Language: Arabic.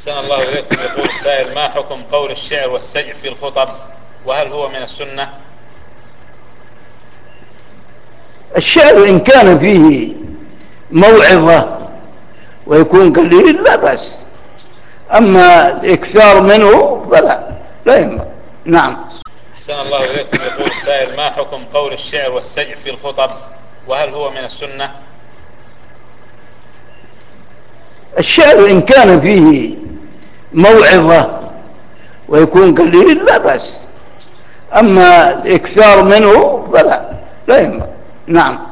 أحسن الله إليكم. يقول السائل: ما حكم قول الشعر والسجع في الخطب، وهل هو من السنة؟ الشعر إن كان فيه موعظة ويكون قليل لا بأس، أما الإكثار منه فلا، لا ينبغي. نعم. أحسن الله إليكم. يقول السائل: ما حكم قول الشعر والسجع في الخطب، وهل هو من السنة؟ الشعر إن كان فيه موعظة ويكون قليل لا بأس، أما الإكثار منه فلا، لا ينبغي. نعم.